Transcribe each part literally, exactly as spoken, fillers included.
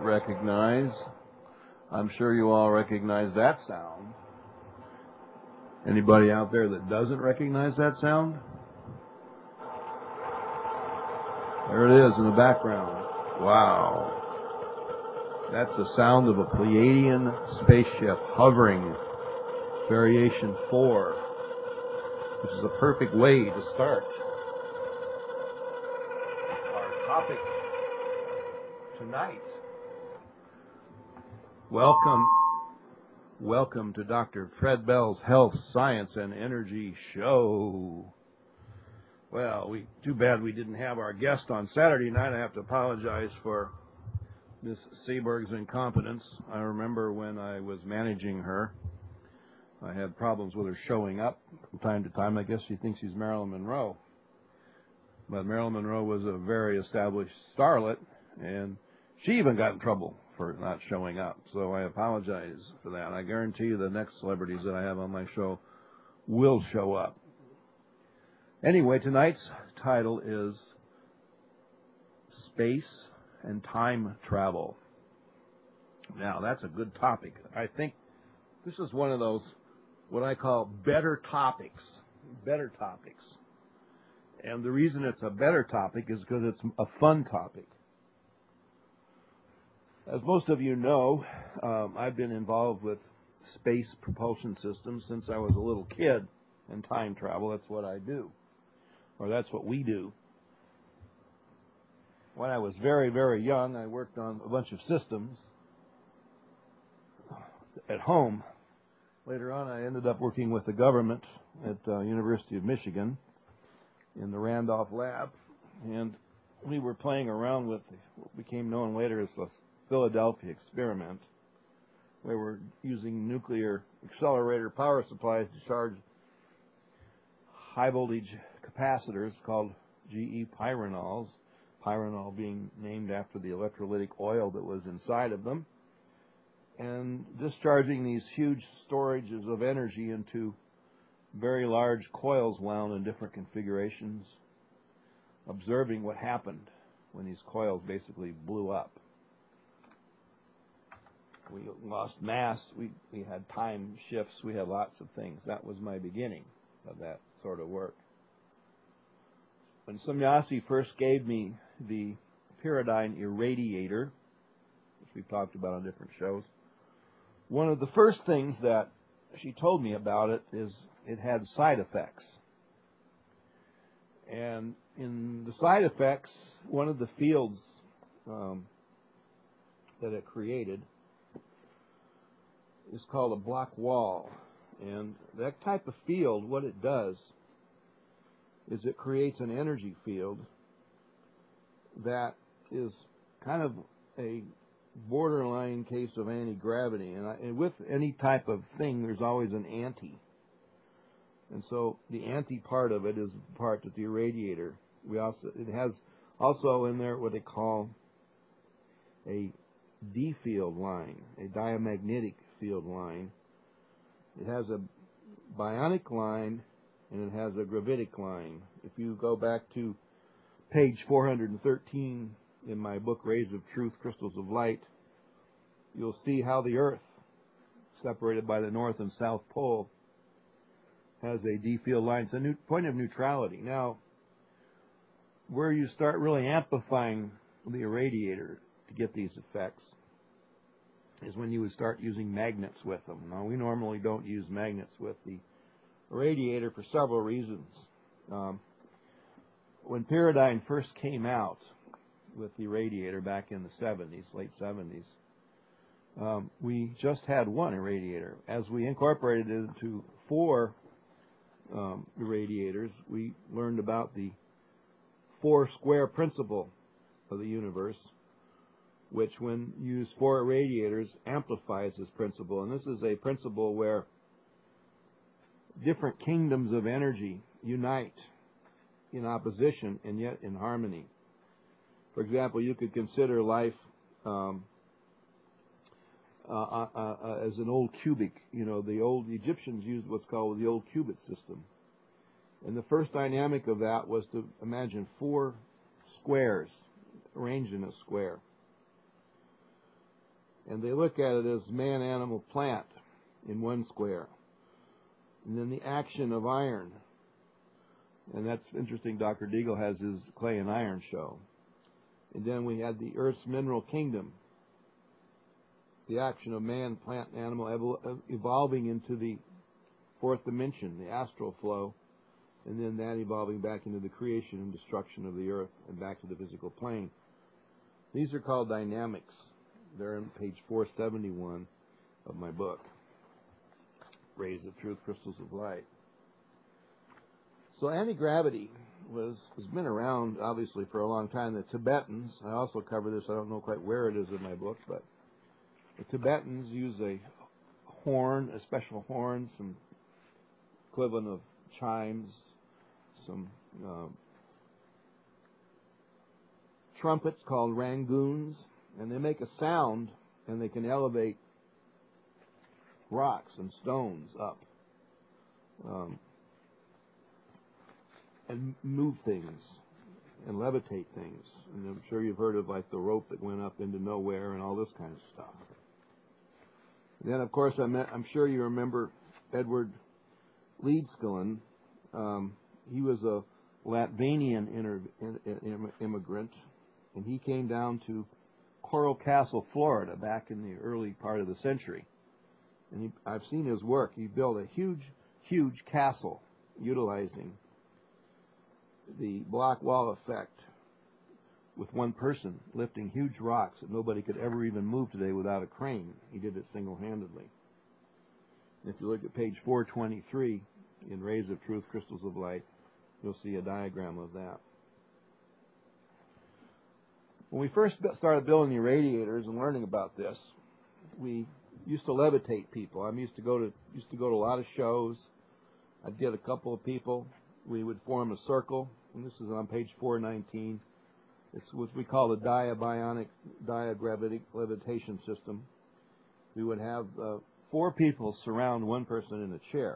might recognize. I'm sure you all recognize that sound. Anybody out there that doesn't recognize that sound? There it is in the background. Wow. That's the sound of a Pleiadian spaceship hovering, variation four, which is a perfect way to start our topic tonight. Welcome, welcome to Doctor Fred Bell's Health, Science, and Energy Show. Well, we too bad we didn't have our guest on Saturday night. I have to apologize for Miss Seberg's incompetence. I remember when I was managing her, I had problems with her showing up from time to time. I guess she thinks she's Marilyn Monroe. But Marilyn Monroe was a very established starlet, and she even got in trouble for not showing up. So I apologize for that. I guarantee you the next celebrities that I have on my show will show up. Anyway, tonight's title is Space and Time Travel. Now, that's a good topic. I think this is one of those, what I call better topics. Better topics. And the reason it's a better topic is because it's a fun topic. As most of you know, um, I've been involved with space propulsion systems since I was a little kid, and time travel, that's what I do. Or that's what we do. When I was very, very young, I worked on a bunch of systems at home. Later on, I ended up working with the government at the uh, University of Michigan in the Randolph Lab, and we were playing around with what became known later as the Philadelphia experiment. We were using nuclear accelerator power supplies to charge high voltage capacitors called G E pyranols, pyranol being named after the electrolytic oil that was inside of them, and discharging these huge storages of energy into very large coils wound in different configurations, observing what happened when these coils basically blew up. We lost mass, we, we had time shifts, we had lots of things. That was my beginning of that sort of work. When Somyasi first gave me the Pyridine irradiator, which we've talked about on different shows, one of the first things that she told me about it is it had side effects. And in the side effects, one of the fields um, that it created is called a black wall. And that type of field, what it does is it creates an energy field that is kind of a borderline case of anti-gravity. And, I, and with any type of thing, there's always an anti. And so the anti part of it is the part that the irradiator, we also, it has also in there what they call a D field line, a diamagnetic field line. It has a bionic line and it has a gravitic line. If you go back to page four hundred thirteen in my book, Rays of Truth, Crystals of Light, you'll see how the Earth, separated by the North and South Pole, has a D field line. It's a new point of neutrality. Now, where you start really amplifying the irradiator to get these effects is when you would start using magnets with them. Now, we normally don't use magnets with the irradiator for several reasons. Um, when Pyridine first came out with the irradiator back in the seventies, late seventies, um, we just had one irradiator. As we incorporated it into four um, irradiators, we learned about the four square principle of the universe, which when used four irradiators amplifies this principle. And this is a principle where different kingdoms of energy unite in opposition and yet in harmony. For example, you could consider life um, uh, uh, uh, as an old cubic. You know, the old Egyptians used what's called the old cubit system. And the first dynamic of that was to imagine four squares arranged in a square. And they look at it as man, animal, plant in one square. And then the action of iron. And that's interesting. Doctor Deagle has his clay and iron show. And then we had the Earth's mineral kingdom. The action of man, plant, and animal evolving into the fourth dimension, the astral flow, and then that evolving back into the creation and destruction of the earth and back to the physical plane. These are called dynamics. They're on page four seventy-one of my book, Rays of Truth, Crystals of Light. So anti-gravity was, has been around, obviously, for a long time. The Tibetans, I also cover this, I don't know quite where it is in my book, but the Tibetans use a horn, a special horn, some equivalent of chimes, some uh, trumpets called rangoons, and they make a sound, and they can elevate rocks and stones up um, and move things and levitate things. And I'm sure you've heard of like the rope that went up into nowhere and all this kind of stuff. And then, of course, I met, I'm sure you remember Edward Leedskillen. Um, he was a Latvian inter, in, in, immigrant, and he came down to Coral Castle, Florida, back in the early part of the century. And he, I've seen his work. He built a huge, huge castle utilizing the block wall effect with one person lifting huge rocks that nobody could ever even move today without a crane. He did it single-handedly. And if you look at page four twenty-three in Rays of Truth, Crystals of Light, you'll see a diagram of that. When we first started building the radiators and learning about this, we used to levitate people. I used to go to used to go to a lot of shows. I'd get a couple of people. We would form a circle, and this is on page four nineteen. It's what we call the diabionic diagravitic levitation system. We would have uh, four people surround one person in a chair,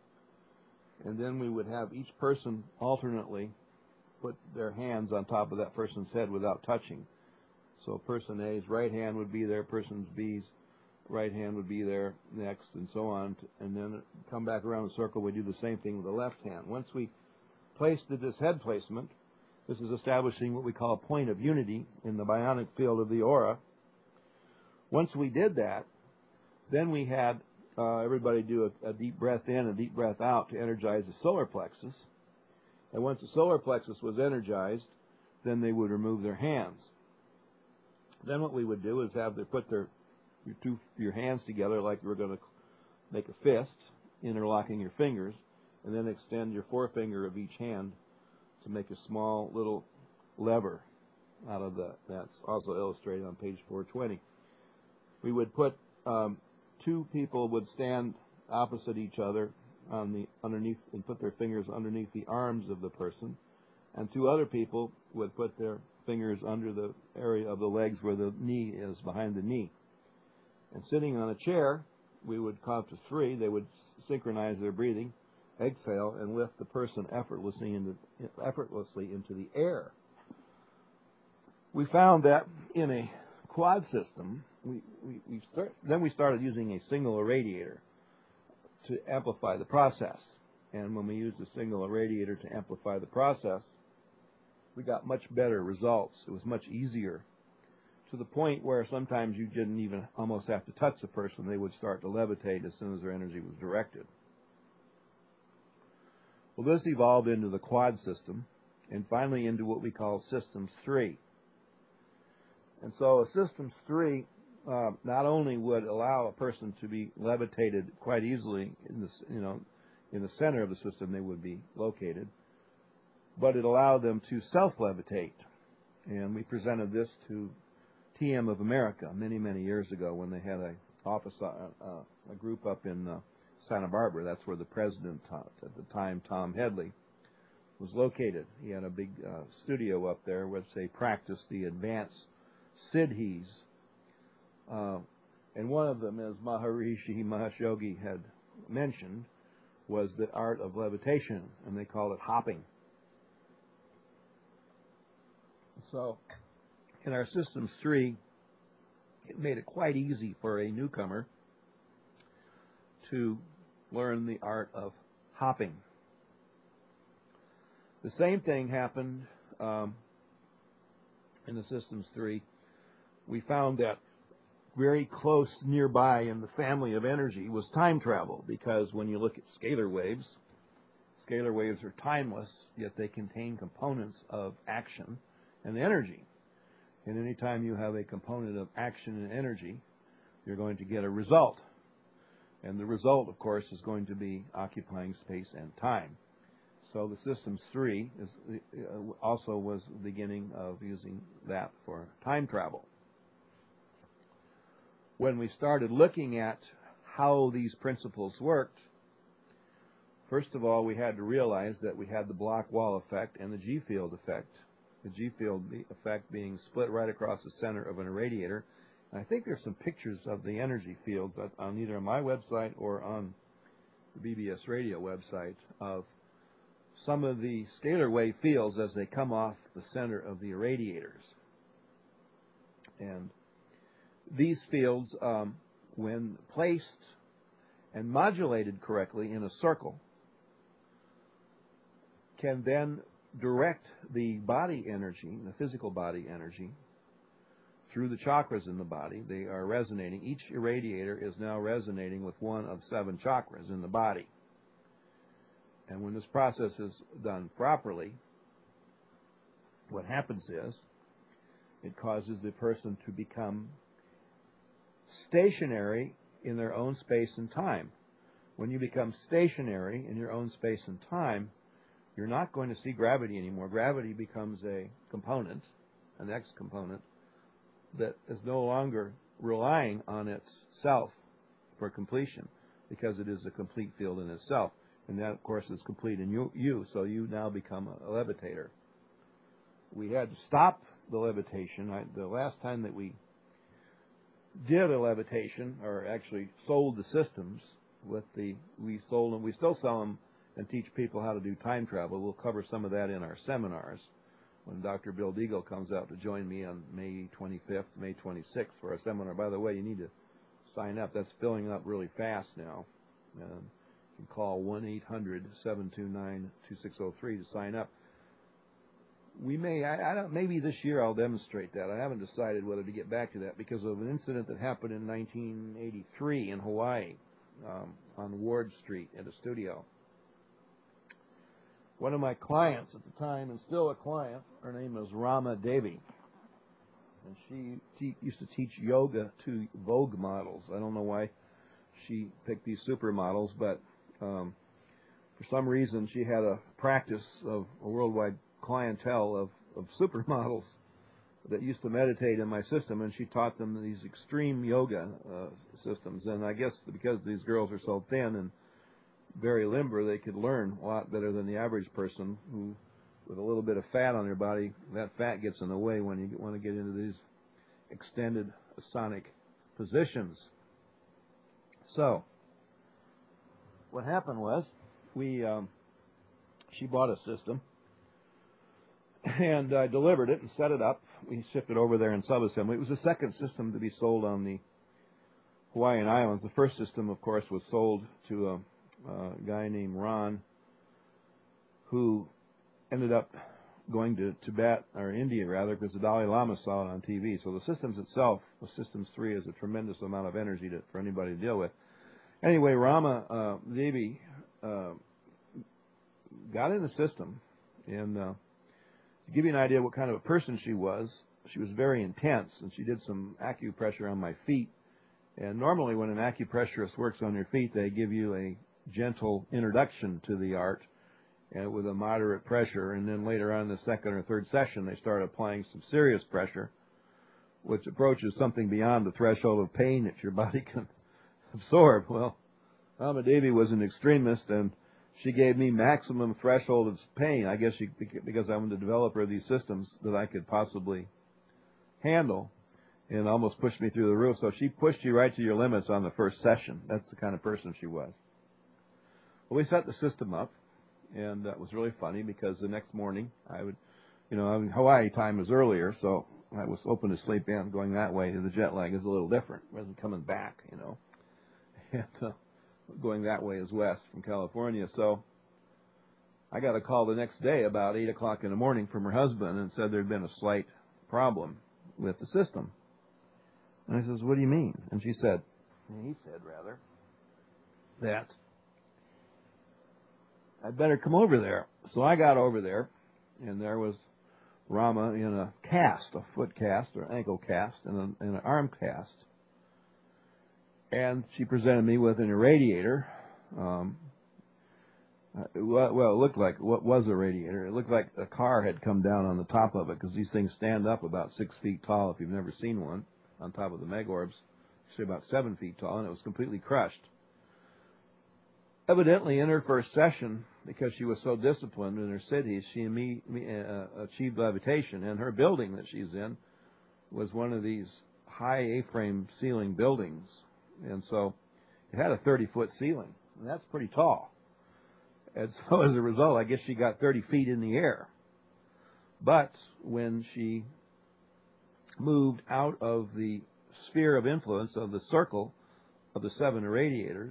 and then we would have each person alternately put their hands on top of that person's head without touching. So person A's right hand would be there, person B's right hand would be there next, and so on. And then come back around the circle, we do the same thing with the left hand. Once we placed this head placement, this is establishing what we call a point of unity in the bionic field of the aura. Once we did that, then we had uh, everybody do a, a deep breath in, a deep breath out to energize the solar plexus. And once the solar plexus was energized, then they would remove their hands. Then what we would do is have them put their your two your hands together like you were going to make a fist, interlocking your fingers, and then extend your forefinger of each hand to make a small little lever out of that. That's also illustrated on page four twenty. We would put um, two people would stand opposite each other on the underneath and put their fingers underneath the arms of the person, and two other people would put their fingers under the area of the legs where the knee is, behind the knee. And sitting on a chair, we would count to three. They would synchronize their breathing, exhale, and lift the person effortlessly into, effortlessly into the air. We found that in a quad system, we, we, we start, then we started using a single irradiator to amplify the process. And when we used a single irradiator to amplify the process, we got much better results. It was much easier, to the point where sometimes you didn't even almost have to touch the person. They would start to levitate as soon as their energy was directed. Well, this evolved into the quad system, and finally into what we call Systems three. And so a Systems three uh, not only would allow a person to be levitated quite easily in the, you know, in the center of the system they would be located, but it allowed them to self-levitate. And we presented this to T M of America many, many years ago when they had a office, uh, uh, a group up in uh, Santa Barbara. That's where the president uh, at the time, Tom Headley, was located. He had a big uh, studio up there where they practiced the advanced siddhis. Uh, and one of them, as Maharishi Mahesh Yogi had mentioned, was the art of levitation, and they call it hopping. So in our Systems three it made it quite easy for a newcomer to learn the art of hopping. The same thing happened um, in the Systems three. We found that very close nearby in the family of energy was time travel, because when you look at scalar waves, scalar waves are timeless, yet they contain components of action and energy. And any time you have a component of action and energy, you're going to get a result. And the result, of course, is going to be occupying space and time. So the Systems three is, uh, also was the beginning of using that for time travel. When we started looking at how these principles worked, first of all, we had to realize that we had the block wall effect and the G-field effect. The G-field effect being split right across the center of an irradiator. And I think there's some pictures of the energy fields on either my website or on the B B S radio website of some of the scalar wave fields as they come off the center of the irradiators. And these fields, um, when placed and modulated correctly in a circle, can then direct the body energy, the physical body energy, through the chakras in the body. They are resonating. Each irradiator is now resonating with one of seven chakras in the body. And when this process is done properly, what happens is it causes the person to become stationary in their own space and time. When you become stationary in your own space and time, you're not going to see gravity anymore. Gravity becomes a component, an X component, that is no longer relying on itself for completion, because it is a complete field in itself. And that, of course, is complete in you, you so you now become a, a levitator. We had to stop the levitation. I, the last time that we did a levitation, or actually sold the systems, with the we sold them, we still sell them and teach people how to do time travel. We'll cover some of that in our seminars when Doctor Bill Deagle comes out to join me on May twenty-fifth, May twenty-sixth for our seminar. By the way, you need to sign up. That's filling up really fast now. Um, you can call one eight hundred, seven two nine, two six zero three to sign up. We may, I, I don't, maybe this year I'll demonstrate that. I haven't decided whether to get back to that because of an incident that happened in nineteen eighty-three in Hawaii um, on Ward Street at a studio. One of my clients at the time, and still a client, her name is Rama Devi, and she te- used to teach yoga to Vogue models. I don't know why she picked these supermodels, but um, for some reason she had a practice of a worldwide clientele of, of supermodels that used to meditate in my system, and she taught them these extreme yoga uh, systems. And I guess because these girls are so thin and very limber, they could learn a lot better than the average person who, with a little bit of fat on their body, that fat gets in the way when you want to get into these extended sonic positions. So, what happened was, we um, she bought a system, and I delivered it and set it up. We shipped it over there in subassembly. It was the second system to be sold on the Hawaiian Islands. The first system, of course, was sold to a Uh, a guy named Ron, who ended up going to Tibet, or India rather, because the Dalai Lama saw it on T V. So the systems itself, the Systems three, is a tremendous amount of energy to, for anybody to deal with. Anyway, Rama uh, Devi uh, got in the system, and uh, to give you an idea what kind of a person she was, she was very intense, and she did some acupressure on my feet. And normally when an acupressurist works on your feet, they give you a gentle introduction to the art uh, with a moderate pressure, and then later on in the second or third session they start applying some serious pressure, which approaches something beyond the threshold of pain that your body can absorb. Well, Rama Devi was an extremist, and she gave me maximum threshold of pain, I guess she, because I'm the developer of these systems, that I could possibly handle, and almost pushed me through the roof. So she pushed you right to your limits on the first session. That's the kind of person she was. Well, we set the system up, and that was really funny because the next morning I would, you know, I mean, Hawaii time is earlier, so I was open to sleep in. Going that way, the jet lag is a little different rather than coming back, you know. And uh, going that way is west from California. So I got a call the next day about eight o'clock in the morning from her husband and said there'd been a slight problem with the system. And I says, what do you mean? And she said, and he said rather, that I'd better come over there. So I got over there, and there was Rama in a cast, a foot cast or ankle cast, and, a, and an arm cast. And she presented me with an irradiator. Um, well, it looked like what was a radiator. It looked like a car had come down on the top of it, because these things stand up about six feet tall if you've never seen one on top of the Megorbs. Say about seven feet tall, and it was completely crushed. Evidently, in her first session, because she was so disciplined in her cities, she imme- uh, achieved levitation, and her building that she's in was one of these high A-frame ceiling buildings, and so it had a thirty-foot ceiling, and that's pretty tall. And so as a result, I guess she got thirty feet in the air. But when she moved out of the sphere of influence of the circle of the seven irradiators,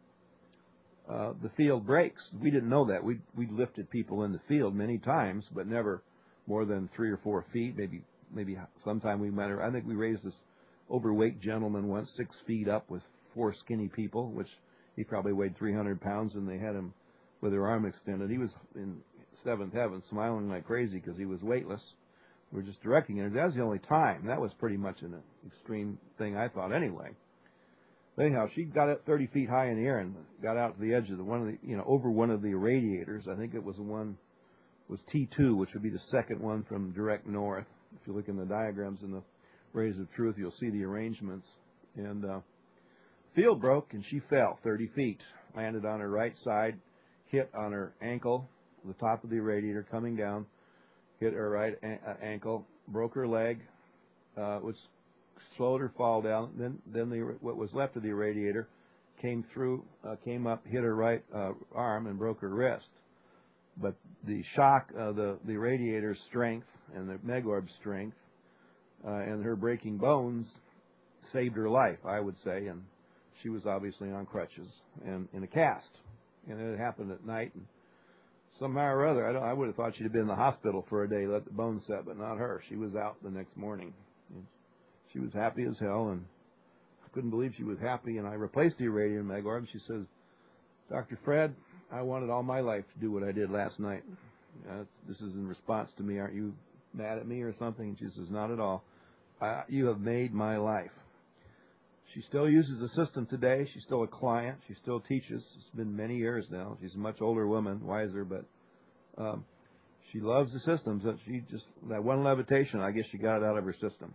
uh, the field breaks. We didn't know that. We we lifted people in the field many times, but never more than three or four feet. Maybe maybe sometime we might have. I think we raised this overweight gentleman once six feet up with four skinny people, which he probably weighed three hundred pounds, and they had him with their arm extended. He was in seventh heaven, smiling like crazy because he was weightless. We were just directing it. That was the only time. That was pretty much an extreme thing, I thought, anyway. But anyhow, she got up thirty feet high in the air and got out to the edge of the one of the, you know, over one of the irradiators. I think it was the one, was T two, which would be the second one from direct north. If you look in the diagrams in the Rays of Truth, you'll see the arrangements. And uh, field broke, and she fell thirty feet, landed on her right side, hit on her ankle, the top of the irradiator, coming down, hit her right a- ankle, broke her leg, uh, which slowed her fall down. Then, then the, what was left of the irradiator came through, uh, came up, hit her right uh, arm, and broke her wrist. But the shock, uh, the the irradiator's strength and the Megorb's strength, uh, and her breaking bones saved her life, I would say. And she was obviously on crutches and in a cast. And it happened at night. And somehow or other, I, don't, I would have thought she'd have been in the hospital for a day, let the bones set, but not her. She was out the next morning. And she was happy as hell, and I couldn't believe she was happy. And I replaced the irradiator in Megorb. She says, Doctor Fred, I wanted all my life to do what I did last night. Uh, this is in response to me. Aren't you mad at me or something? And she says, not at all. I, you have made my life. She still uses the system today. She's still a client. She still teaches. It's been many years now. She's a much older woman, wiser, but um, she loves the systems. That she just that one levitation, I guess she got it out of her system.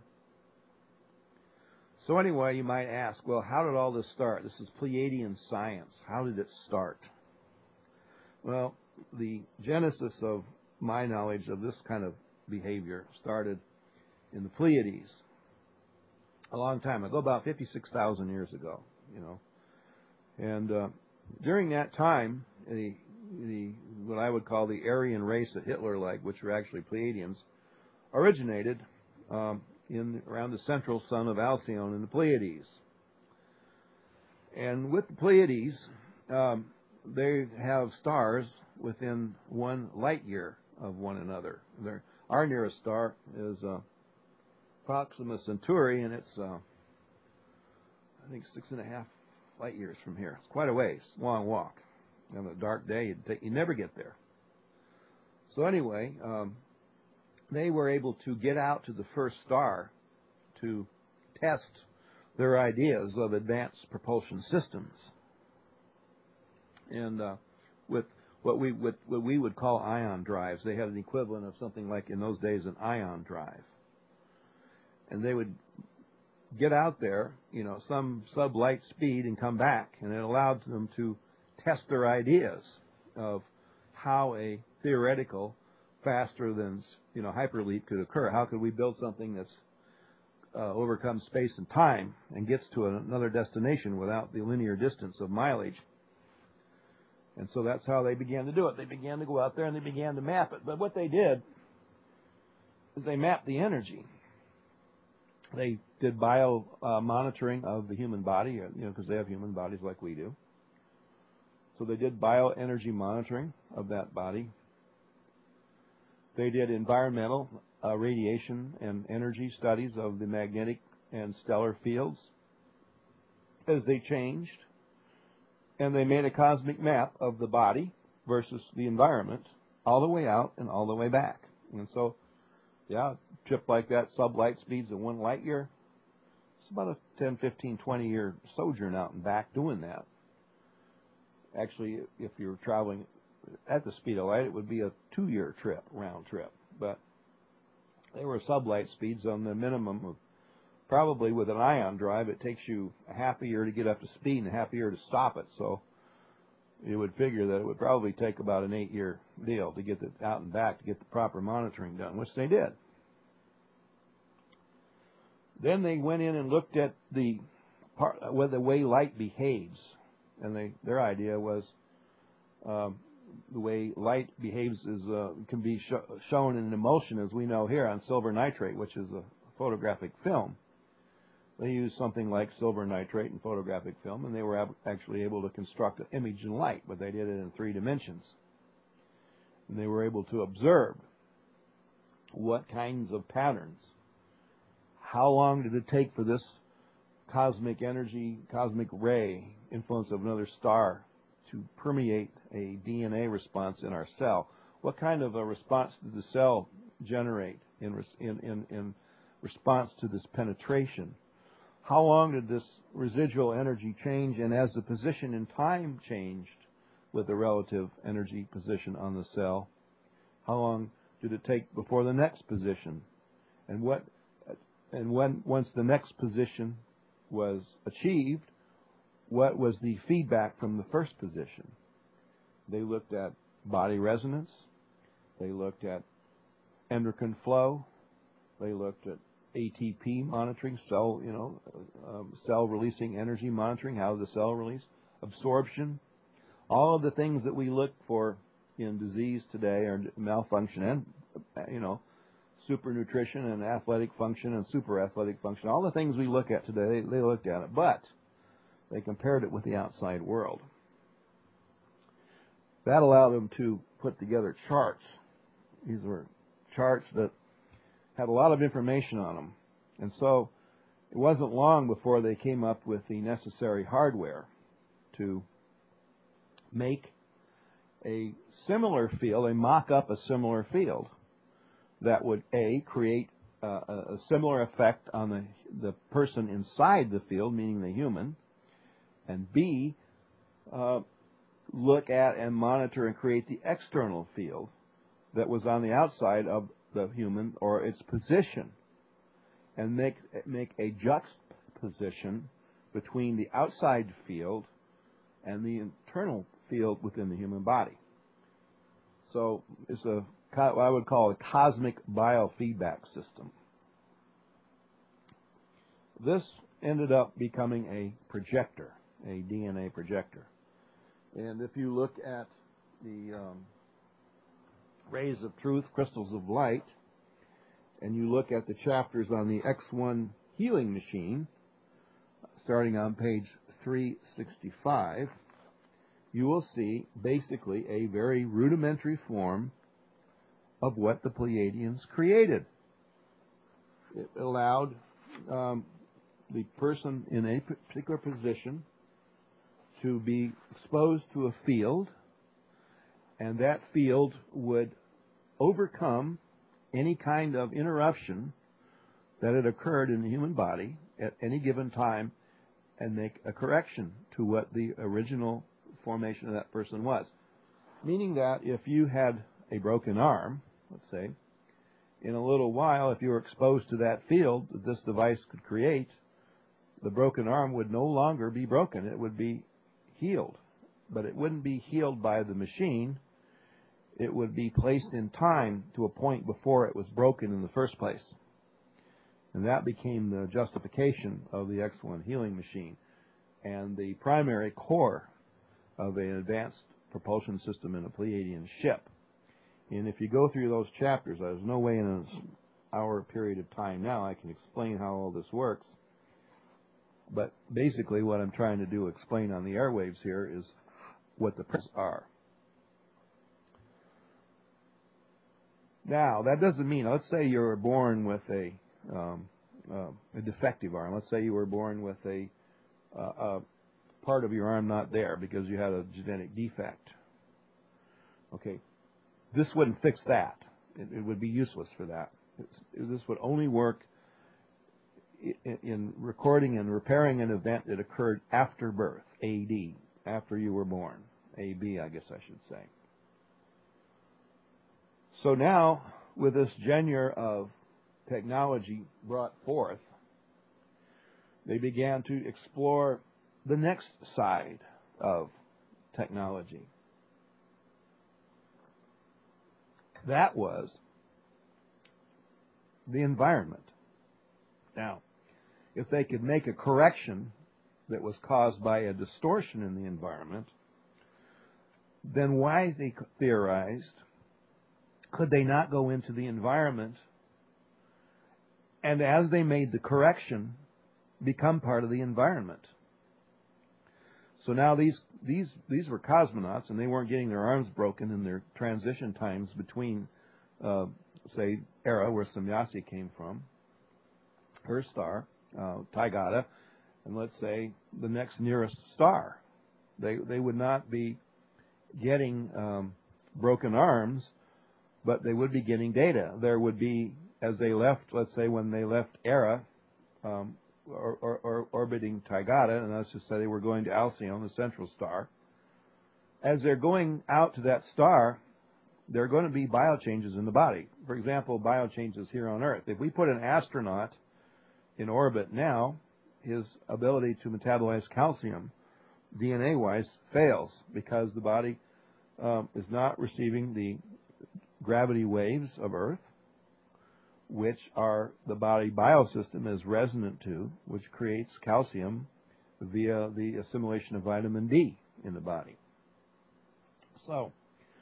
So anyway, you might ask, well, how did all this start? This is Pleiadian science. How did it start? Well, the genesis of my knowledge of this kind of behavior started in the Pleiades a long time ago, about fifty-six thousand years ago, you know. And uh, during that time, the, the what I would call the Aryan race that Hitler liked, which were actually Pleiadians, originated um, in around the central sun of Alcyone in the Pleiades. And with the Pleiades, um, they have stars within one light year of one another. They're, our nearest star is uh, Proxima Centauri, and it's, uh, I think, six and a half light years from here. It's quite a ways, long walk. On a dark day, you'd take, you never get there. So anyway, um, they were able to get out to the first star to test their ideas of advanced propulsion systems. And uh, with what we with what we would call ion drives, they had an equivalent of something like in those days an ion drive. And they would get out there, you know, some sub-light speed and come back, and it allowed them to test their ideas of how a theoretical, faster than, you know, hyperleap could occur. How could we build something that's uh, overcomes space and time and gets to another destination without the linear distance of mileage? And so that's how they began to do it. They began to go out there and they began to map it. But what they did is they mapped the energy. They did bio uh, monitoring of the human body, you know, because they have human bodies like we do. So they did bioenergy monitoring of that body. They did environmental uh, radiation and energy studies of the magnetic and stellar fields as they changed. And they made a cosmic map of the body versus the environment all the way out and all the way back. And so, yeah, a trip like that, sub-light speeds at one light year, it's about a ten, fifteen, twenty year sojourn out and back doing that. Actually, if you're traveling at the speed of light, it would be a two-year trip, round trip. But they were sub-light speeds on the minimum of, probably with an ion drive, it takes you a half a year to get up to speed and a half a year to stop it. So you would figure that it would probably take about an eight-year deal to get it out and back to get the proper monitoring done, which they did. Then they went in and looked at the part, well, the way light behaves, and they, their idea was um, the way light behaves is uh, can be sh shown in emulsion, as we know here on silver nitrate, which is a photographic film. They used something like silver nitrate and photographic film, and they were actually able to construct an image in light, but they did it in three dimensions. And they were able to observe what kinds of patterns. How long did it take for this cosmic energy, cosmic ray, influence of another star, to permeate a D N A response in our cell? What kind of a response did the cell generate in, in, in, in response to this penetration? How long did this residual energy change, and as the position in time changed with the relative energy position on the cell, how long did it take before the next position? And what, and when, once the next position was achieved, what was the feedback from the first position? They looked at body resonance, they looked at endocrine flow, they looked at A T P monitoring, cell, you know, um, cell releasing energy monitoring, how the cell release, absorption, all of the things that we look for in disease today are malfunction and, you know, supernutrition and athletic function and super athletic function. All the things we look at today, they, they looked at it, but they compared it with the outside world. That allowed them to put together charts. These were charts that had a lot of information on them. And so it wasn't long before they came up with the necessary hardware to make a similar field, a mock-up a similar field that would, A, create uh, a similar effect on the, the person inside the field, meaning the human, and B, uh, look at and monitor and create the external field that was on the outside of the human or its position, and make make a juxtaposition between the outside field and the internal field within the human body. So it's a what I would call a cosmic biofeedback system. This ended up becoming a projector, a D N A projector. And if you look at the um, rays of truth, crystals of light, and you look at the chapters on the X one healing machine, starting on page three sixty-five, you will see basically a very rudimentary form of what the Pleiadians created. It allowed um, the person in a particular position to be exposed to a field, and that field would overcome any kind of interruption that had occurred in the human body at any given time and make a correction to what the original formation of that person was. Meaning that if you had a broken arm, let's say, in a little while, if you were exposed to that field that this device could create, the broken arm would no longer be broken. It would be healed. But it wouldn't be healed by the machine. It would be placed in time to a point before it was broken in the first place. And that became the justification of the X one healing machine and the primary core of an advanced propulsion system in a Pleiadian ship. And if you go through those chapters, there's no way in hour period of time now. I can explain how all this works. But basically what I'm trying to do, explain on the airwaves here, is what the principles are. Now, that doesn't mean, let's say you were born with a, um, uh, a defective arm. Let's say you were born with a, uh, a part of your arm not there because you had a genetic defect. Okay, this wouldn't fix that. It, it would be useless for that. It's, this would only work in, in recording and repairing an event that occurred after birth, A D, after you were born. A B, I guess I should say. So now, with this genre of technology brought forth, they began to explore the next side of technology. That was the environment. Now, if they could make a correction that was caused by a distortion in the environment, then why, they theorized, could they not go into the environment and, as they made the correction, become part of the environment? So now these these these were cosmonauts, and they weren't getting their arms broken in their transition times between, uh, say, Era, where Semjase came from, her star, uh, Taygata, and let's say the next nearest star. They they would not be getting um, broken arms, but they would be getting data. There would be, as they left, let's say when they left Era, um, or, or, or orbiting Taygata, and let's just say they were going to Alcyone, the central star. As they're going out to that star, there are going to be biochanges in the body. For example, biochanges here on Earth. If we put an astronaut in orbit now, his ability to metabolize calcium, D N A-wise, fails because the body um, is not receiving the gravity waves of Earth, which are the body biosystem is resonant to, which creates calcium via the assimilation of vitamin D in the body. So,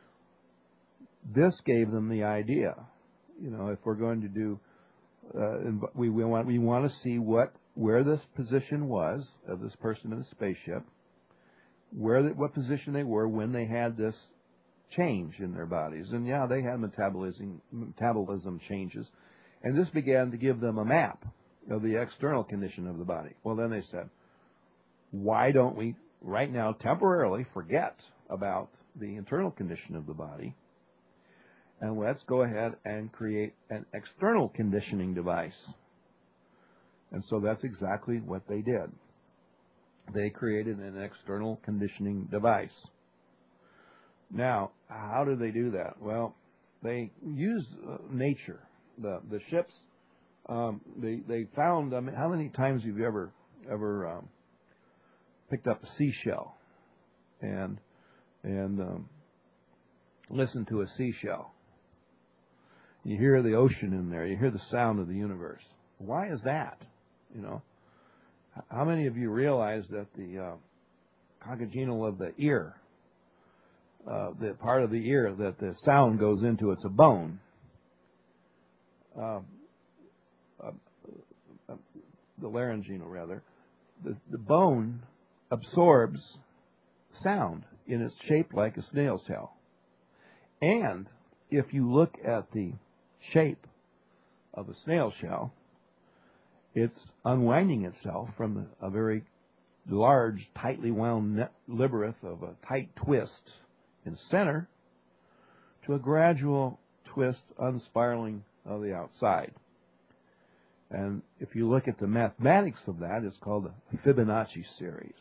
this gave them the idea, you know, if we're going to do, uh, we, we want we want to see what where this position was of this person in the spaceship, where the, what position they were when they had this change in their bodies, and yeah, they had metabolism metabolism changes. And this began to give them a map of the external condition of the body. Well, then they said, why don't we right now temporarily forget about the internal condition of the body, and let's go ahead and create an external conditioning device. And so that's exactly what they did. They created an external conditioning device. Now, how did they do that? Well, they used uh, nature. The the ships, um, they they found. I mean, how many times have you ever ever um, picked up a seashell and and um, listened to a seashell? You hear the ocean in there. You hear the sound of the universe. Why is that? You know, how many of you realize that the uh, congenital of the ear, uh, the part of the ear that the sound goes into, it's a bone. Uh, uh, uh, the laryngeal, rather, the, the bone absorbs sound, and it's shaped like a snail shell. And if you look at the shape of a snail shell, it's unwinding itself from a very large, tightly wound net labyrinth of a tight twist in the center to a gradual twist, unspiraling of the outside. And if you look at the mathematics of that, it's called the Fibonacci series.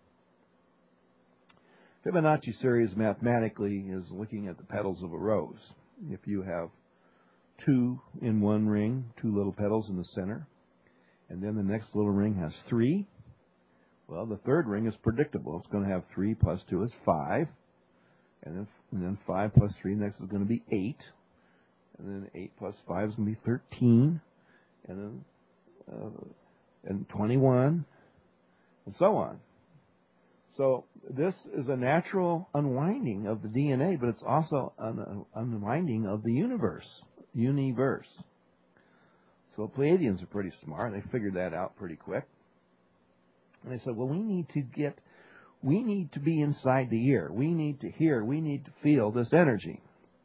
Fibonacci series mathematically is looking at the petals of a rose. If you have two in one ring, two little petals in the center, and then the next little ring has three, well, the third ring is predictable. It's going to have three plus two is five, and then, and then five plus three, next is going to be eight. And then eight plus five is going to be thirteen, and then uh, and twenty-one, and so on. So this is a natural unwinding of the D N A, but it's also an unwinding of the universe, universe. So Pleiadians are pretty smart. They figured that out pretty quick. And they said, well, we need to get, we need to be inside the ear. We need to hear. We need to feel this energy.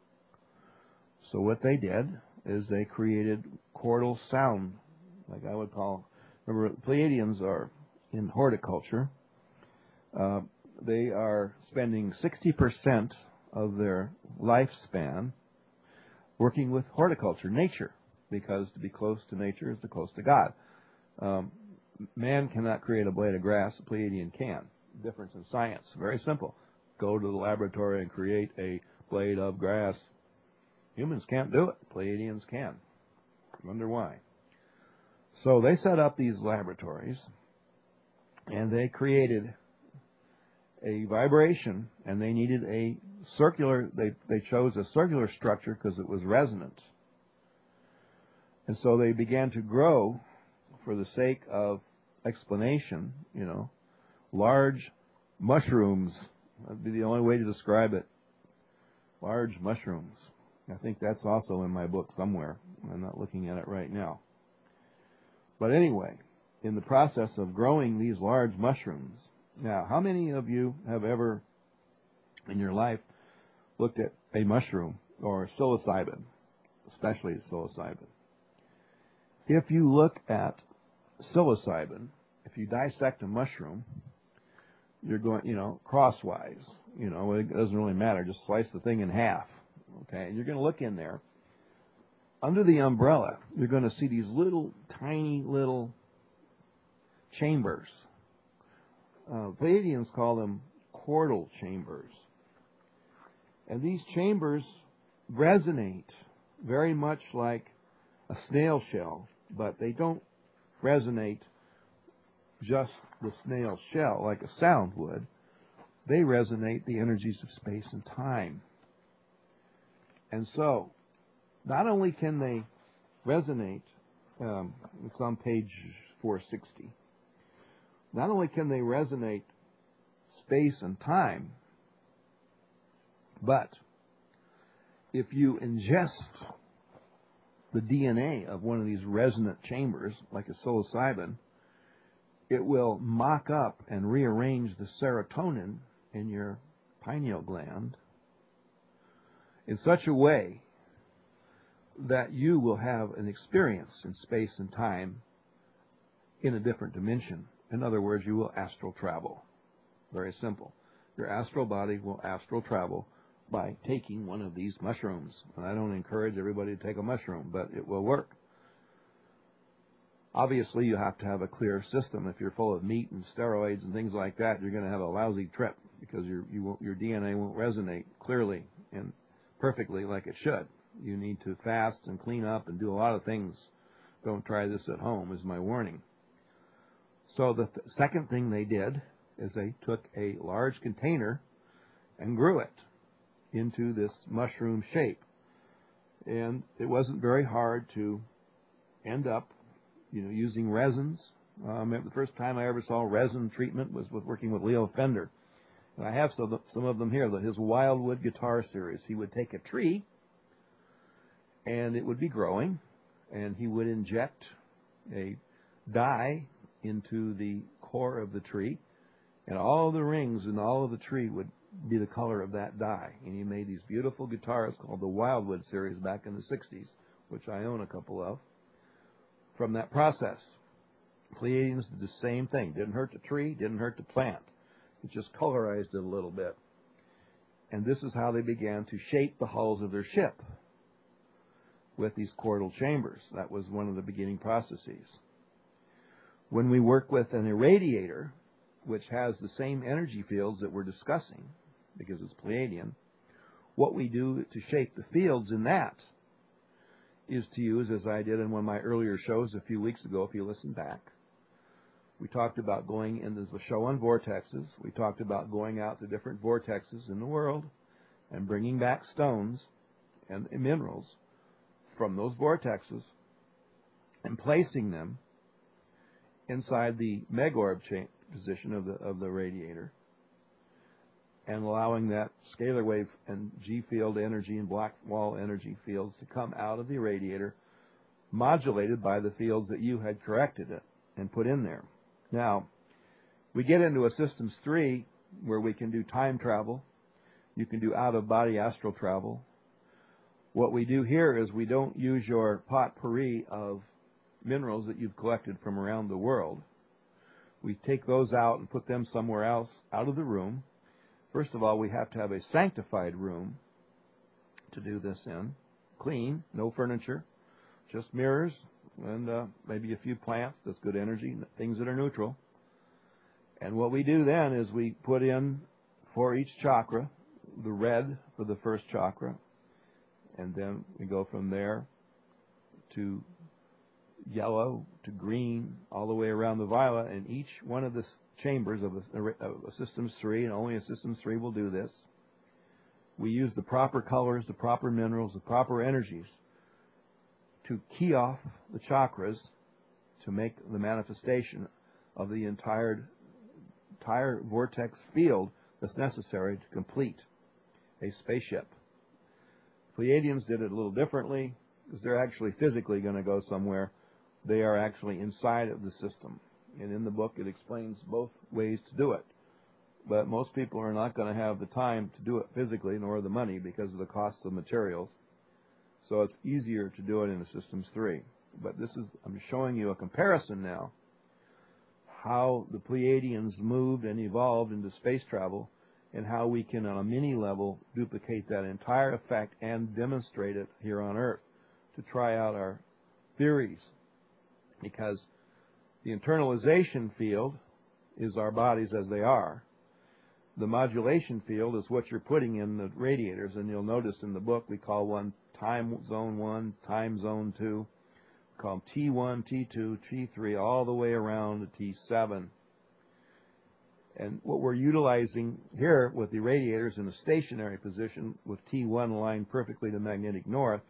So what they did is they created chordal sound, like I would call, remember, Pleiadians are in horticulture. Uh, they are spending sixty percent of their lifespan working with horticulture, nature, because to be close to nature is to close to God. Um, man cannot create a blade of grass, a Pleiadian can. Difference in science, very simple. Go to the laboratory and create a blade of grass. Humans can't do it. Pleiadians can. Wonder why. So they set up these laboratories, and they created a vibration, and they needed a circular, they, they chose a circular structure because it was resonant. And so they began to grow, for the sake of explanation, you know, large mushrooms. That'd be the only way to describe it. Large mushrooms. I think that's also in my book somewhere. I'm not looking at it right now. But anyway, in the process of growing these large mushrooms, now, how many of you have ever in your life looked at a mushroom or psilocybin, especially psilocybin? If you look at psilocybin, if you dissect a mushroom, you're going, you know, crosswise. You know, it doesn't really matter. Just slice the thing in half. Okay, and you're going to look in there. Under the umbrella, you're going to see these little, tiny little chambers. Uh, Pleiadians call them chordal chambers. And these chambers resonate very much like a snail shell, but they don't resonate just the snail shell like a sound would. They resonate the energies of space and time. And so, not only can they resonate, um, it's on page four sixty, not only can they resonate space and time, but if you ingest the D N A of one of these resonant chambers, like a psilocybin, it will mock up and rearrange the serotonin in your pineal gland in such a way that you will have an experience in space and time in a different dimension. In other words, you will astral travel. Very simple. Your astral body will astral travel by taking one of these mushrooms. And I don't encourage everybody to take a mushroom, but it will work. Obviously, you have to have a clear system. If you're full of meat and steroids and things like that, you're going to have a lousy trip because your you won't, your D N A won't resonate clearly and perfectly like it should. You need to fast and clean up and do a lot of things. Don't try this at home, is my warning. So the th- second thing they did is they took a large container and grew it into this mushroom shape. And it wasn't very hard to end up, you know, using resins. Um, the first time I ever saw resin treatment was with working with Leo Fender. And I have some, some of them here, his Wildwood guitar series. He would take a tree, and it would be growing, and he would inject a dye into the core of the tree, and all the rings and all of the tree would be the color of that dye. And he made these beautiful guitars called the Wildwood series back in the sixties, which I own a couple of, from that process. Pleiadians did the same thing. Didn't hurt the tree, didn't hurt the plant. It just colorized it a little bit. And this is how they began to shape the hulls of their ship, with these chordal chambers. That was one of the beginning processes. When we work with an irradiator, which has the same energy fields that we're discussing, because it's Pleiadian, what we do to shape the fields in that is to use, as I did in one of my earlier shows a few weeks ago, if you listen back, we talked about going into the show on vortexes. We talked about going out to different vortexes in the world and bringing back stones and minerals from those vortexes and placing them inside the megorb cha- position of the of the radiator, and allowing that scalar wave and G field energy and black wall energy fields to come out of the radiator modulated by the fields that you had corrected it and put in there. Now, we get into a systems three where we can do time travel. You can do out-of-body astral travel. What we do here is we don't use your potpourri of minerals that you've collected from around the world. We take those out and put them somewhere else out of the room. First of all, we have to have a sanctified room to do this in. Clean, no furniture, just mirrors and uh, maybe a few plants. That's good energy, things that are neutral. And what we do then is we put in for each chakra, the red for the first chakra, and then we go from there to yellow to green, all the way around the violet, and each one of the chambers of a, of a Systems three, and only a Systems three will do this. We use the proper colors, the proper minerals, the proper energies to key off the chakras to make the manifestation of the entire, entire vortex field that's necessary to complete a spaceship. Pleiadians did it a little differently because they're actually physically going to go somewhere. They are actually inside of the system. And in the book it explains both ways to do it. But most people are not going to have the time to do it physically, nor the money, because of the cost of materials. So it's easier to do it in a Systems three. But this is, I'm showing you a comparison now, how the Pleiadians moved and evolved into space travel, and how we can, on a mini level, duplicate that entire effect and demonstrate it here on Earth to try out our theories. Because the internalization field is our bodies as they are. The modulation field is what you're putting in the radiators, and you'll notice in the book we call one time zone one, time zone two. We call them T one, T two, T three, all the way around to T seven. And what we're utilizing here with the radiators in a stationary position with T one aligned perfectly to magnetic north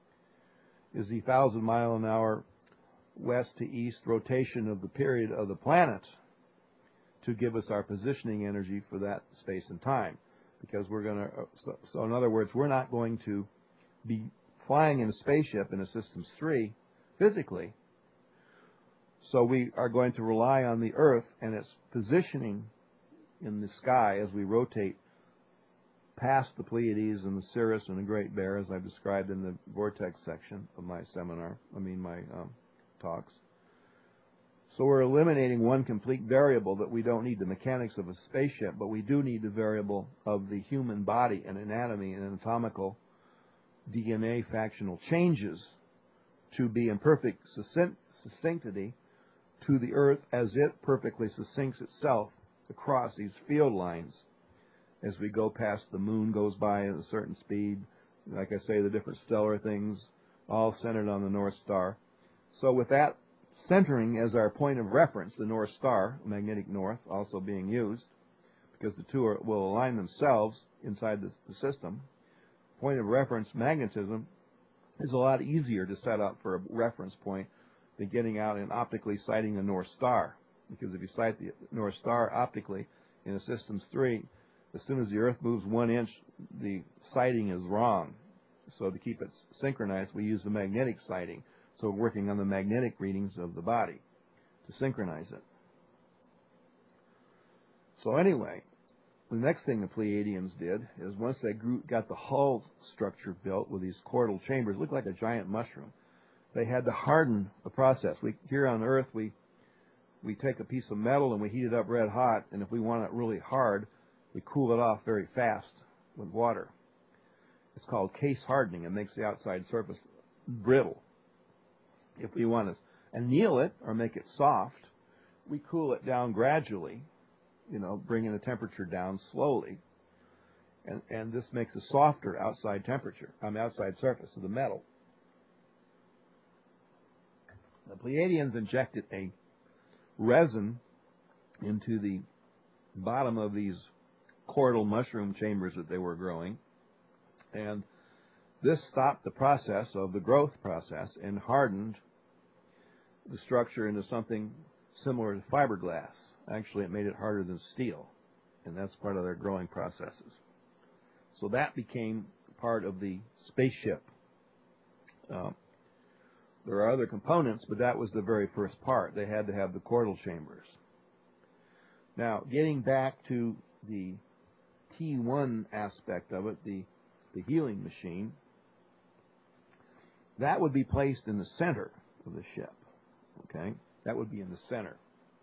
is the thousand mile an hour west to east rotation of the period of the planet to give us our positioning energy for that space and time. Because we're going to, so, so in other words, we're not going to be flying in a spaceship in a Systems three physically. So we are going to rely on the Earth and its positioning in the sky as we rotate past the Pleiades and the Cirrus and the Great Bear, as I've described in the Vortex section of my seminar, I mean my um, talks. So we're eliminating one complete variable that we don't need the mechanics of a spaceship, but we do need the variable of the human body and anatomy and anatomical D N A factional changes to be in perfect succinctity to the Earth as it perfectly succincts itself across these field lines as we go past the moon goes by at a certain speed. Like I say, the different stellar things all centered on the North Star. So with that centering as our point of reference, the North Star, magnetic north, also being used, because the two are, will align themselves inside the, the system. Point of reference magnetism is a lot easier to set up for a reference point than getting out and optically sighting the North Star. Because if you sight the North Star optically in a Systems three, as soon as the Earth moves one inch, the sighting is wrong. So to keep it synchronized, we use the magnetic sighting. So we're working on the magnetic readings of the body to synchronize it. So anyway, the next thing the Pleiadians did is once they grew, got the hull structure built with these chordal chambers, looked like a giant mushroom, they had to harden the process. We, here on Earth, we, we take a piece of metal and we heat it up red hot, and if we want it really hard, we cool it off very fast with water. It's called case hardening. It makes the outside surface brittle. If we want to anneal it or make it soft, we cool it down gradually, you know, bringing the temperature down slowly. And, and this makes a softer outside temperature, I mean, outside surface of the metal. The Pleiadians injected a resin into the bottom of these chordal mushroom chambers that they were growing, and this stopped the process of the growth process and hardened the structure into something similar to fiberglass. Actually, it made it harder than steel, and that's part of their growing processes. So that became part of the spaceship uh, There are other components, but that was the very first part. They had to have the chordal chambers. Now, getting back to the T one aspect of it, the, the healing machine, that would be placed in the center of the ship. Okay? That would be in the center.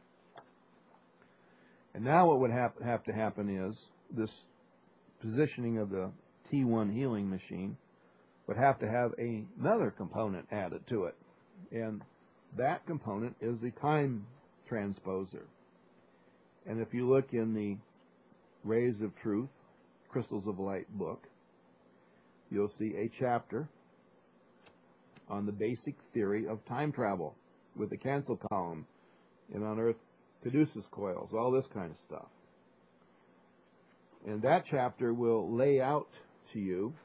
And now what would have, have to happen is this positioning of the T one healing machine would have to have a, another component added to it. And that component is the time transposer. And if you look in the Rays of Truth, Crystals of Light book, you'll see a chapter on the basic theory of time travel with the cancel column and on Earth Caduceus coils, all this kind of stuff. And that chapter will lay out to you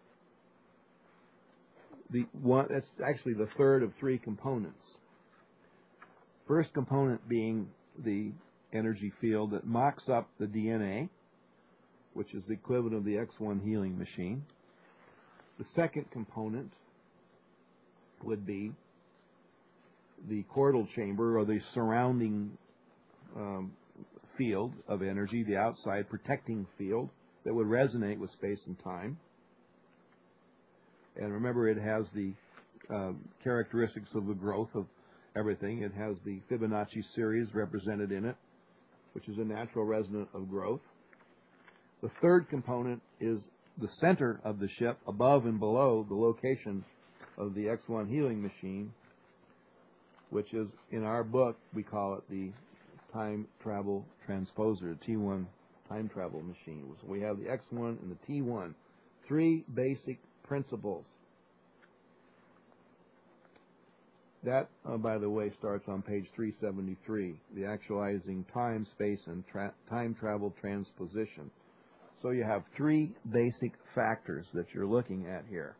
the one, that's actually the third of three components. First component being the energy field that mocks up the D N A, which is the equivalent of the X one healing machine. The second component would be the chordal chamber, or the surrounding um, field of energy, the outside protecting field that would resonate with space and time. And remember, it has the uh, characteristics of the growth of everything. It has the Fibonacci series represented in it, which is a natural resonant of growth. The third component is the center of the ship, above and below the location of the X one healing machine, which is, in our book, we call it the time travel transposer, T one time travel machine. So we have the X one and the T one, three basic principles. That, uh, by the way, starts on page three seventy-three, the actualizing time, space, and tra time travel transposition. So you have three basic factors that you're looking at here.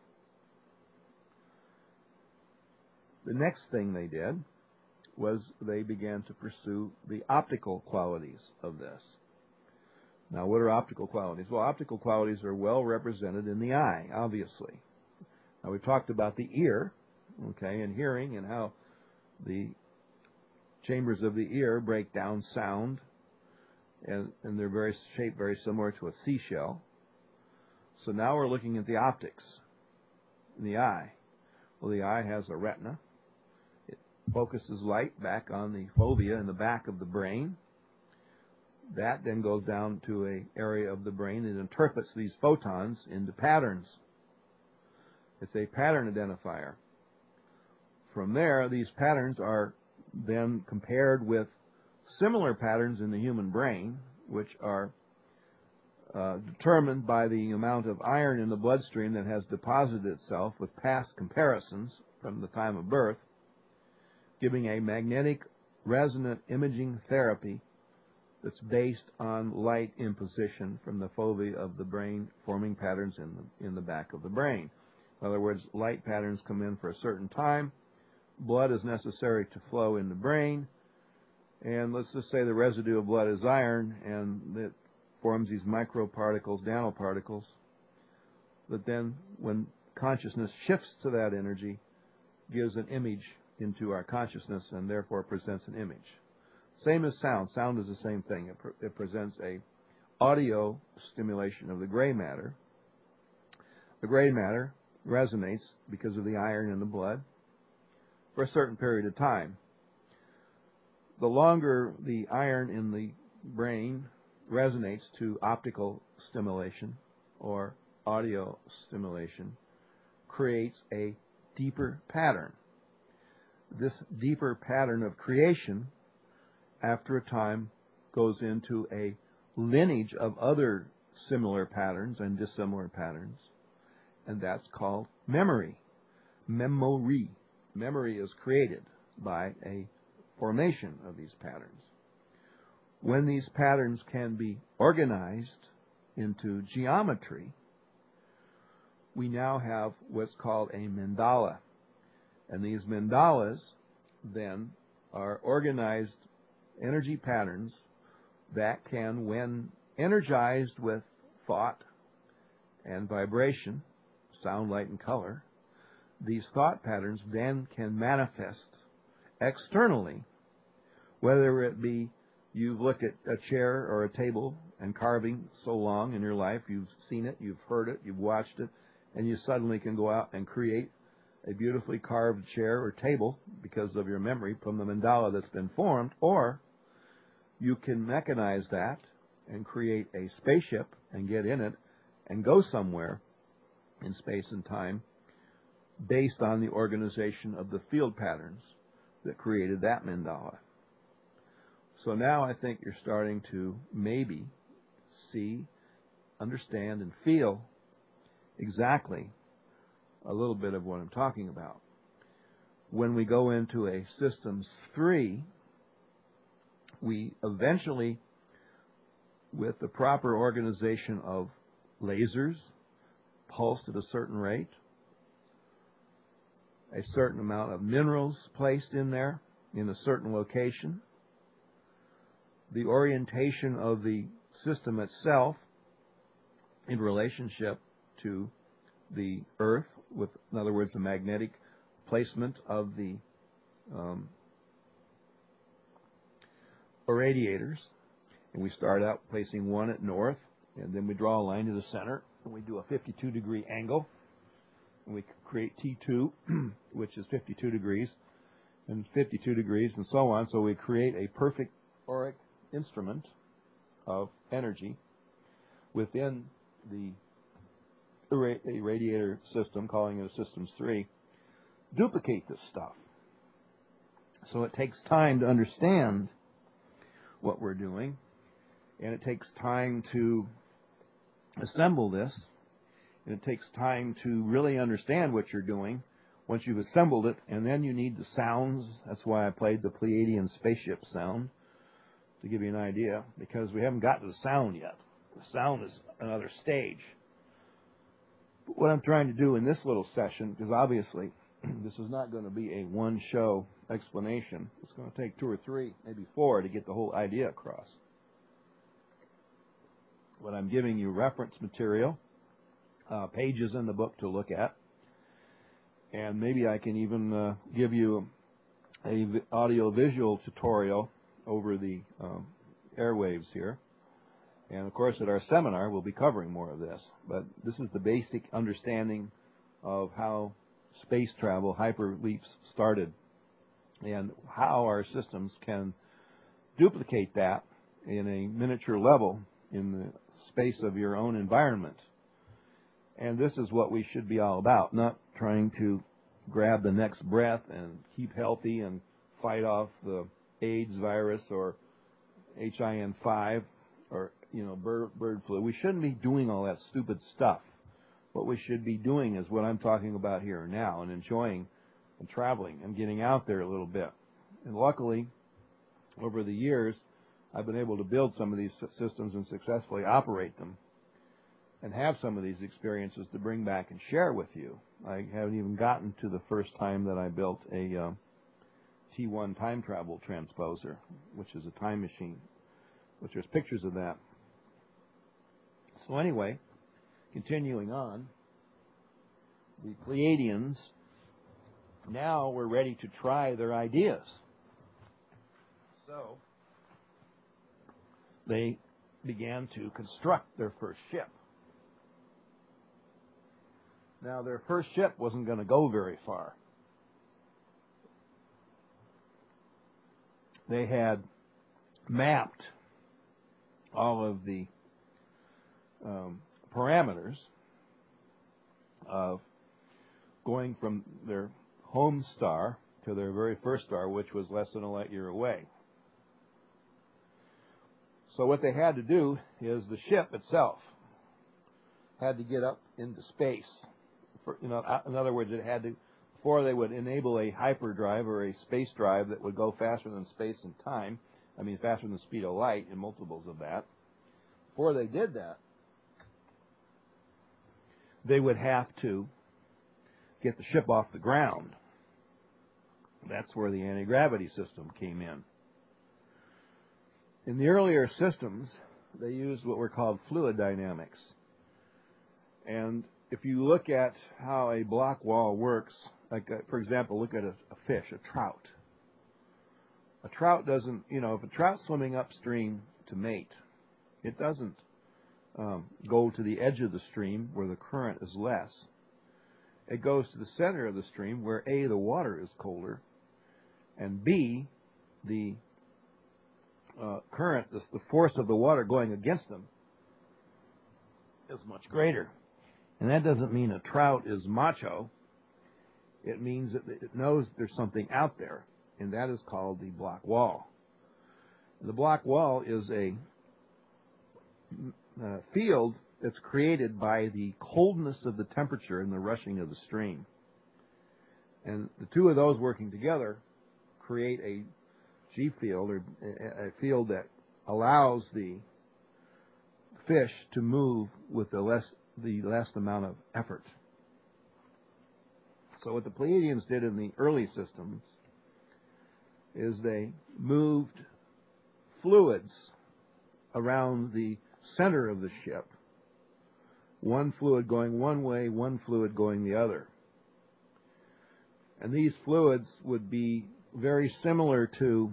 The next thing they did was they began to pursue the optical qualities of this. Now, what are optical qualities? Well, optical qualities are well represented in the eye, obviously. Now, we've talked about the ear, okay, and hearing, and how the chambers of the ear break down sound, and, and they're very shaped very similar to a seashell. So now we're looking at the optics in the eye. Well, the eye has a retina. It focuses light back on the fovea in the back of the brain. That then goes down to an area of the brain that interprets these photons into patterns. It's a pattern identifier. From there, these patterns are then compared with similar patterns in the human brain, which are uh, determined by the amount of iron in the bloodstream that has deposited itself with past comparisons from the time of birth, giving a magnetic resonant imaging therapy that's based on light imposition from the fovea of the brain, forming patterns in the, in the back of the brain. In other words, light patterns come in for a certain time, blood is necessary to flow in the brain, and let's just say the residue of blood is iron, and it forms these microparticles, nanoparticles, that then, when consciousness shifts to that energy, gives an image into our consciousness and therefore presents an image. Same as sound. Sound is the same thing. It, pre it presents a audio stimulation of the gray matter. The gray matter resonates because of the iron in the blood for a certain period of time. The longer the iron in the brain resonates to optical stimulation or audio stimulation, creates a deeper pattern. This deeper pattern of creation, after a time, goes into a lineage of other similar patterns and dissimilar patterns, and that's called memory. Memory. Memory is created by a formation of these patterns. When these patterns can be organized into geometry, we now have what's called a mandala. And these mandalas then are organized energy patterns that can, when energized with thought and vibration, sound, light, and color, these thought patterns then can manifest externally, whether it be you've looked at a chair or a table and carving so long in your life, you've seen it, you've heard it, you've watched it, and you suddenly can go out and create a beautifully carved chair or table because of your memory from the mandala that's been formed, or you can mechanize that and create a spaceship and get in it and go somewhere in space and time based on the organization of the field patterns that created that mandala. So now I think you're starting to maybe see, understand, and feel exactly a little bit of what I'm talking about. When we go into a systems three, we eventually, with the proper organization of lasers pulsed at a certain rate, a certain amount of minerals placed in there in a certain location, the orientation of the system itself in relationship to the Earth, with, in other words, the magnetic placement of the um, irradiators. And we start out placing one at north, and then we draw a line to the center, and we do a fifty-two degree angle, and we create T two, which is fifty-two degrees, and fifty-two degrees, and so on. So we create a perfect auric instrument of energy within the irradiator system, calling it a Systems three, duplicate this stuff. So it takes time to understand what we're doing, and it takes time to assemble this, and it takes time to really understand what you're doing once you've assembled it, and then you need the sounds. That's why I played the Pleiadian spaceship sound, to give you an idea, because we haven't gotten to the sound yet. The sound is another stage. But what I'm trying to do in this little session, because obviously this is not going to be a one-show explanation. It's going to take two or three, maybe four, to get the whole idea across. But I'm giving you reference material, uh, pages in the book to look at, and maybe I can even uh, give you a audio-visual tutorial over the um, airwaves here. And of course, at our seminar, we'll be covering more of this. But this is the basic understanding of how space travel, hyperleaps, started, and how our systems can duplicate that in a miniature level in the space of your own environment. And this is what we should be all about, not trying to grab the next breath and keep healthy and fight off the AIDS virus or H I N five or, you know, bird, bird flu. We shouldn't be doing all that stupid stuff. What we should be doing is what I'm talking about here now, and enjoying and traveling and getting out there a little bit. And luckily, over the years, I've been able to build some of these systems and successfully operate them and have some of these experiences to bring back and share with you. I haven't even gotten to the first time that I built a uh, T one time travel transposer, which is a time machine, which there's pictures of that. So anyway, continuing on, the Pleiadians, now we're ready to try their ideas. So they began to construct their first ship. Now, their first ship wasn't going to go very far. They had mapped all of the um, parameters of going from their home star to their very first star, which was less than a light year away. So what they had to do is the ship itself had to get up into space. For, you know, in other words, it had to, before they would enable a hyperdrive or a space drive that would go faster than space and time, I mean faster than the speed of light and multiples of that, before they did that, they would have to get the ship off the ground. That's where the anti-gravity system came in. In the earlier systems, they used what were called fluid dynamics. And if you look at how a block wall works, like, uh, for example, look at a, a fish, a trout. A trout doesn't, you know, if a trout's swimming upstream to mate, it doesn't um, go to the edge of the stream where the current is less. It goes to the center of the stream where A, the water is colder, and B, the uh, current, the, the force of the water going against them is much greater. And that doesn't mean a trout is macho. It means that it knows there's something out there, and that is called the block wall. And the block wall is a uh, field that's created by the coldness of the temperature and the rushing of the stream. And the two of those working together create a G field, or a field that allows the fish to move with the less the less amount of effort. So what the Pleiadians did in the early systems is they moved fluids around the center of the ship, one fluid going one way, one fluid going the other. And these fluids would be very similar to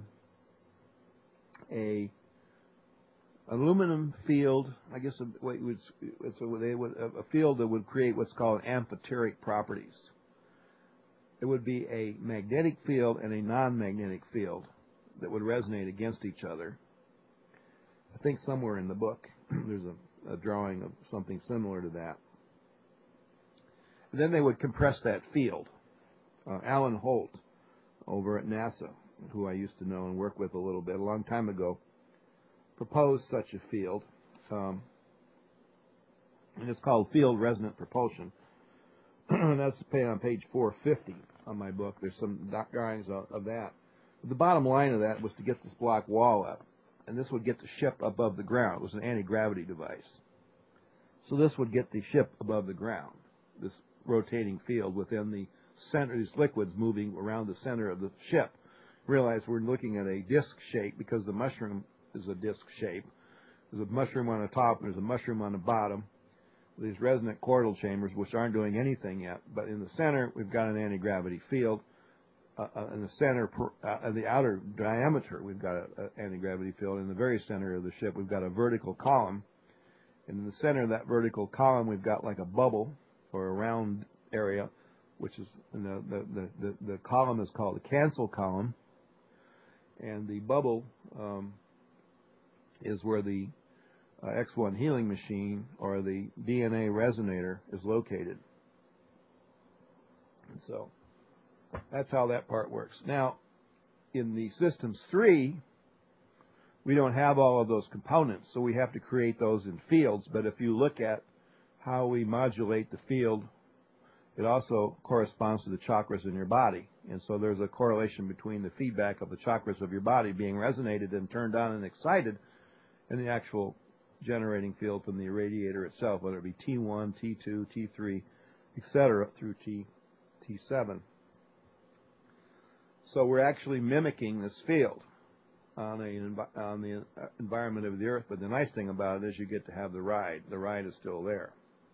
a aluminum field, I guess a, it's a, they would, a field that would create what's called amphoteric properties. It would be a magnetic field and a non-magnetic field that would resonate against each other. I think somewhere in the book there's a, a drawing of something similar to that. And then they would compress that field. Uh, Alan Holt over at NASA, who I used to know and work with a little bit a long time ago, proposed such a field, um, and it's called field resonant propulsion. And that's on page four fifty on my book. There's some drawings of, of that. But the bottom line of that was to get this block wall up, and this would get the ship above the ground. It was an anti-gravity device. So this would get the ship above the ground, this rotating field within the center, these liquids moving around the center of the ship. Realize we're looking at a disc shape because the mushroom is a disc shape. There's a mushroom on the top and there's a mushroom on the bottom. These resonant chordal chambers, which aren't doing anything yet, but in the center we've got an anti-gravity field. Uh, uh, in the center, per, uh, in the outer diameter, we've got an anti-gravity field. In the very center of the ship, we've got a vertical column. And in the center of that vertical column, we've got like a bubble or a round area, which is the the the, the, the column is called the cancel column, and the bubble um, is where the uh, X one healing machine or the D N A resonator is located. And so that's how that part works. Now, in the Systems three, we don't have all of those components, so we have to create those in fields. But if you look at how we modulate the field, it also corresponds to the chakras in your body. And so there's a correlation between the feedback of the chakras of your body being resonated and turned on and excited and the actual generating field from the irradiator itself, whether it be T one, T two, T three, et cetera, through T, T7. So we're actually mimicking this field on, a, on the environment of the Earth. But the nice thing about it is you get to have the ride. The ride is still there.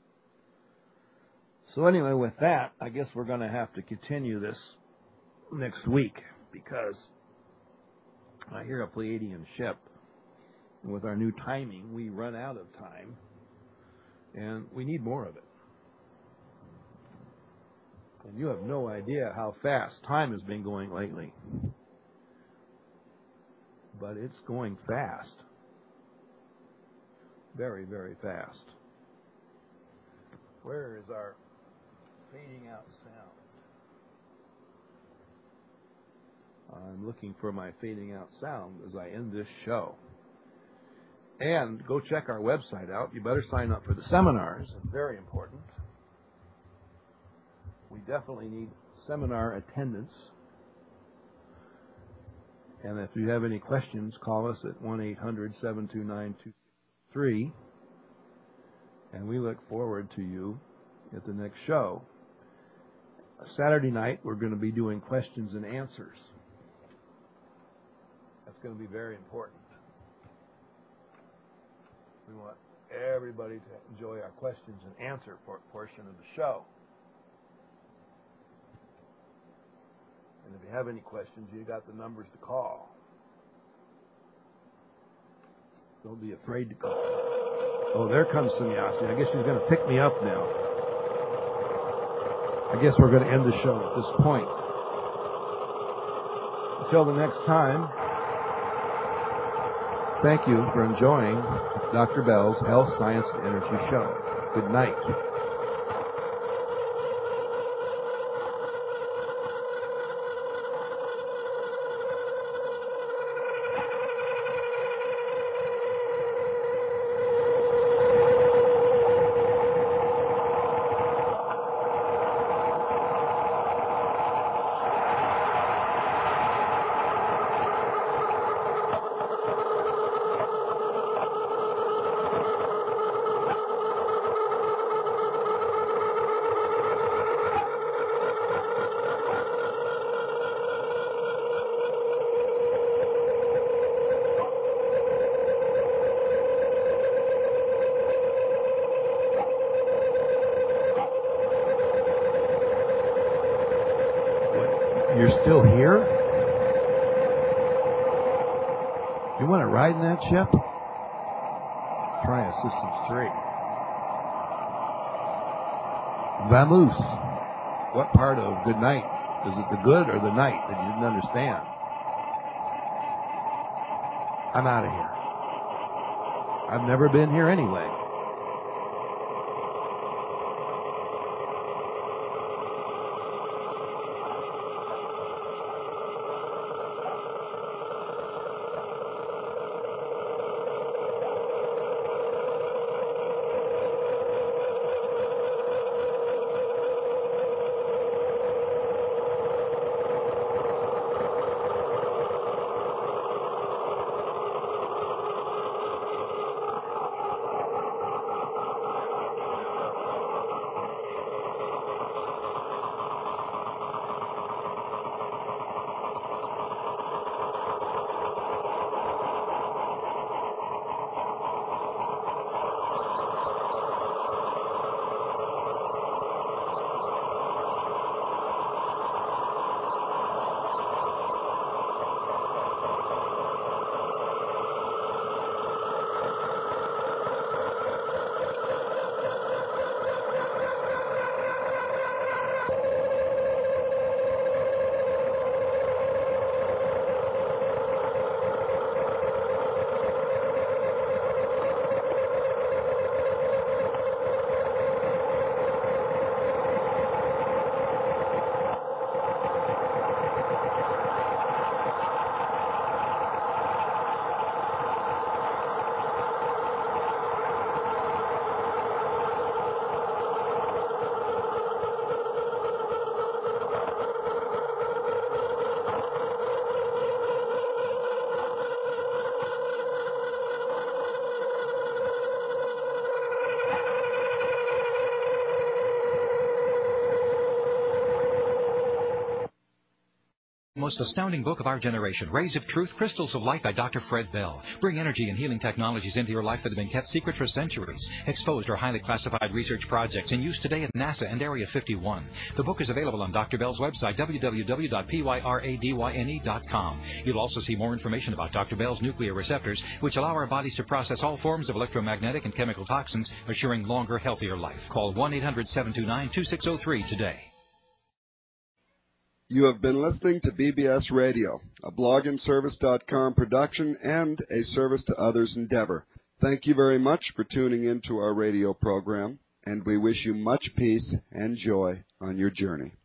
So anyway, with that, I guess we're going to have to continue this next week because I hear a Pleiadian ship. And with our new timing, we run out of time, and we need more of it. And you have no idea how fast time has been going lately. But it's going fast. Very, very fast. Where is our fading out sound? I'm looking for my fading out sound as I end this show. And go check our website out. You better sign up for the seminars. It's very important. We definitely need seminar attendance. And if you have any questions, call us at one eight hundred, seven two nine, two six three. And we look forward to you at the next show. Saturday night, we're going to be doing questions and answers. That's going to be very important. We want everybody to enjoy our questions and answer portion of the show. And if you have any questions, you got the numbers to call. Don't be afraid to call. Oh, there comes Sannyasi. I guess she's going to pick me up now. I guess we're going to end the show at this point. Until the next time, thank you for enjoying Doctor Bell's Health, Science, and Energy Show. Good night. You're still here? You want to ride in that ship? Try a Systems three. Vamoose. What part of good night? Is it the good or the night that you didn't understand? I'm out of here. I've never been here anyway. Most astounding book of our generation, Rays of Truth, Crystals of Light by Doctor Fred Bell. Bring energy and healing technologies into your life that have been kept secret for centuries. Exposed or highly classified research projects in use today at NASA and Area fifty-one. The book is available on Doctor Bell's website, w w w dot pyradyne dot com. You'll also see more information about Doctor Bell's nuclear receptors, which allow our bodies to process all forms of electromagnetic and chemical toxins, assuring longer, healthier life. Call one eight hundred, seven two nine, two six zero three today. You have been listening to B B S Radio, a blog and service dot com production and a service to others endeavor. Thank you very much for tuning in to our radio program, and we wish you much peace and joy on your journey.